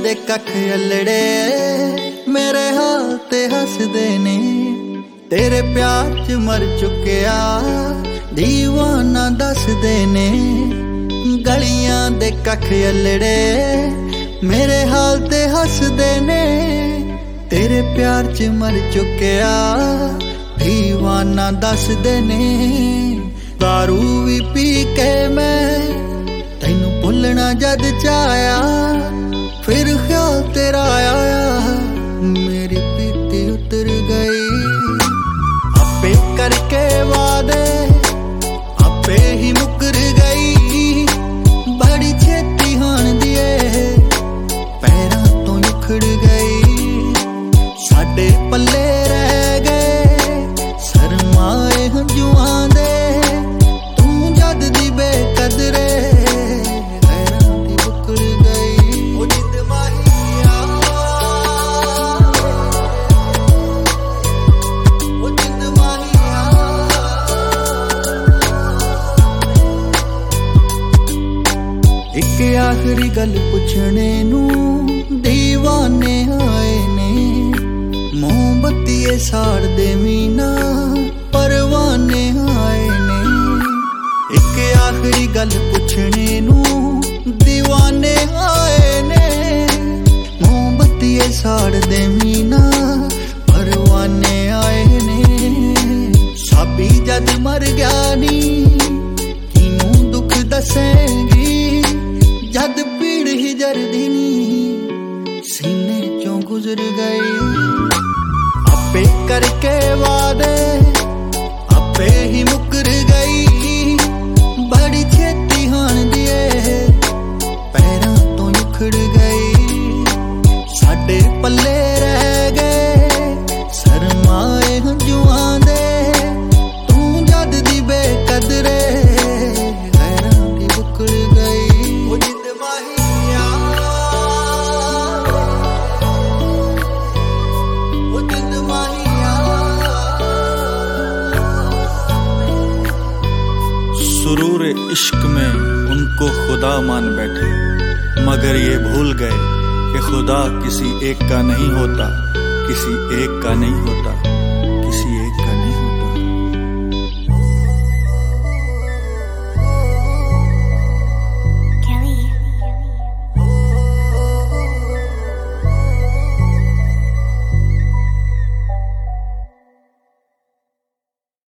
दे कख अल्लड़े मेरे हाल ते हसदे ने। तेरे प्यार च मर चुकिया दीवाना दसदे ने। गलियां दे कख अल्लड़े मेरे हाल ते हसदे ने। तेरे प्यार च मर चुकिया दीवाना दसदे ने। दारू भी पी के मैं तैनू भुलना जद चाया, फिर ख्याल तेरा आया मेरी पीती उतर गई। आपे करके वादे आपे ही मुकर गई। बड़ी छेती हान दिए पैरां तो उखड़ गई। साडे पल्ले रह गए शर्माए हंजुआं दे। तू जद दी बेकदरे एक आखिरी गल पुछने नू दीवाने आए ने। मोमबत्ती साड़ दे मीना परवाने आए ने। एक आखिरी गल पुछने नू दीवाने आए ने। मोमबत्ती साड़ दे मीना परवाने आए ने। साबी जद मर गया नी किनू दुख दसेंगी। जद पीड़ ही जरदी नी सीने चों गुजर गई। आपे करके वादे आपे ही मुकर गई। बड़ी छेती हान दिए पैरां तो उखड़ गई। साडे पल्ले रह गए शर्माए हंजुआं दे। तू जद दी बेकदरे गैरां दी उखड़ गई। सुरूर इश्क में उनको खुदा मान बैठे, मगर ये भूल गए कि खुदा किसी एक का नहीं होता, किसी एक का नहीं होता, किसी एक